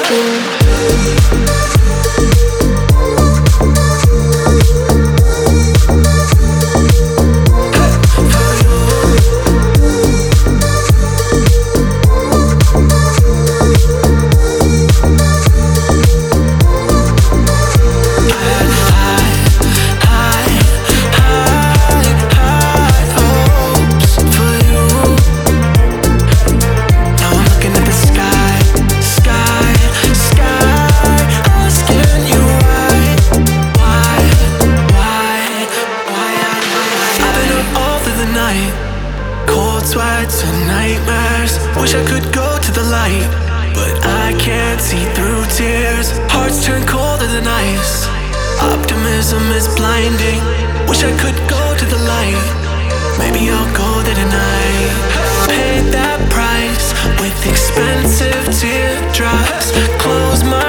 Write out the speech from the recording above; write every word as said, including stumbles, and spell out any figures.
Cold sweats and nightmares. Wish I could go to the light, but I can't see through tears. Hearts turn colder than ice. Optimism is blinding. Wish I could go to the light. Maybe I'll go there tonight. Paid that price with expensive teardrops. Close my